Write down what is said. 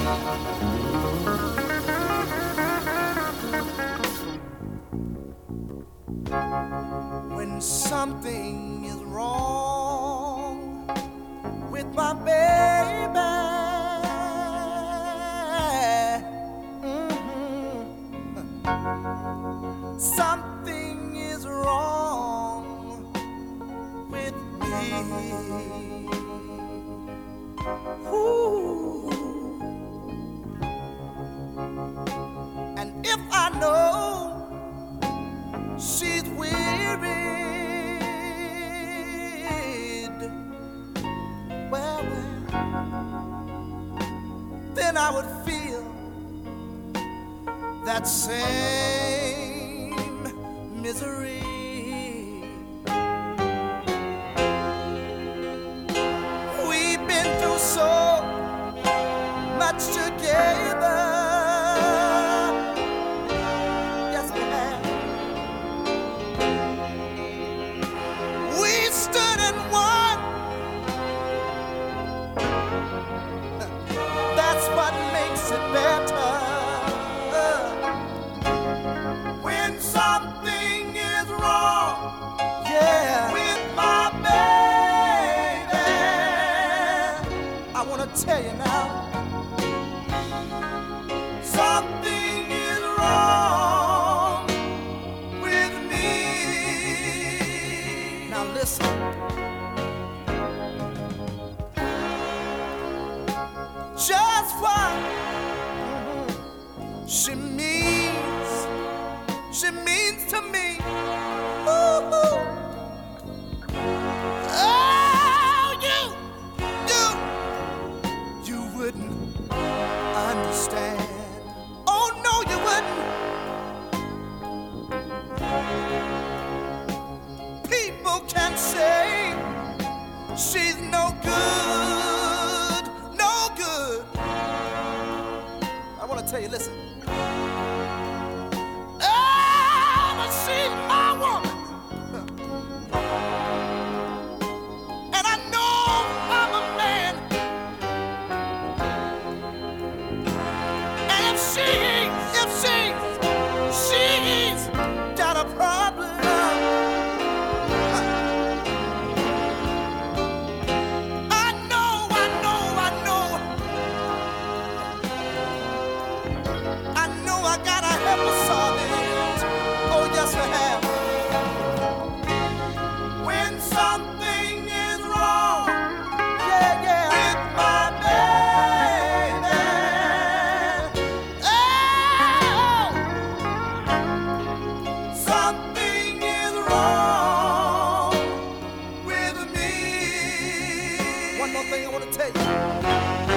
When something is wrong with my baby, something is wrong with me. Ooh. And if I know she's wearied, well, then I would feel that same misery. We've been through so much together. Yes, we have. We stood and won. That's what makes it better. When something is wrong, yeah, with my baby, I want to tell you now, something is wrong with me. Now listen. Just what she means to me. Ooh. Oh, you wouldn't understand. Oh no, you wouldn't. People can say she's no good, no good. I want to tell you, listen. Oh, but she's my woman. And I know I'm a man. And if she's got a problem, I know I gotta help her solve it. Oh, yes, I have. When something is wrong, yeah, with my baby, oh, something is wrong with me. One more thing I want to tell you.